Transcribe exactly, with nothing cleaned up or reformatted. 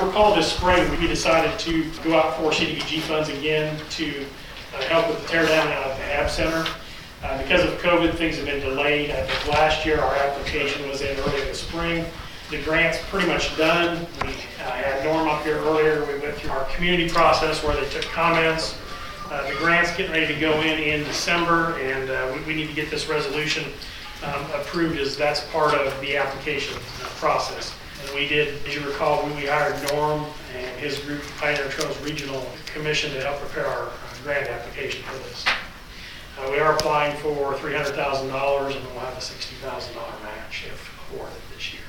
recall this spring, we decided to go out for C D B G funds again to uh, help with the tear down out at the Hab Center. Uh, because of COVID, things have been delayed. I think last year our application was in early in the spring. The grant's pretty much done. We uh, had Norm up here earlier. We went through our community process where they took comments. Uh, the grant's getting ready to go in in December, and uh, we, we need to get this resolution um, approved, as that's part of the application uh, process. And we did, as you recall, we, we hired Norm and his group, Pioneer Trails Regional Commission, to help prepare our uh, grant application for this. Uh, we are applying for three hundred thousand dollars, and we'll have a sixty thousand dollars match if awarded this year.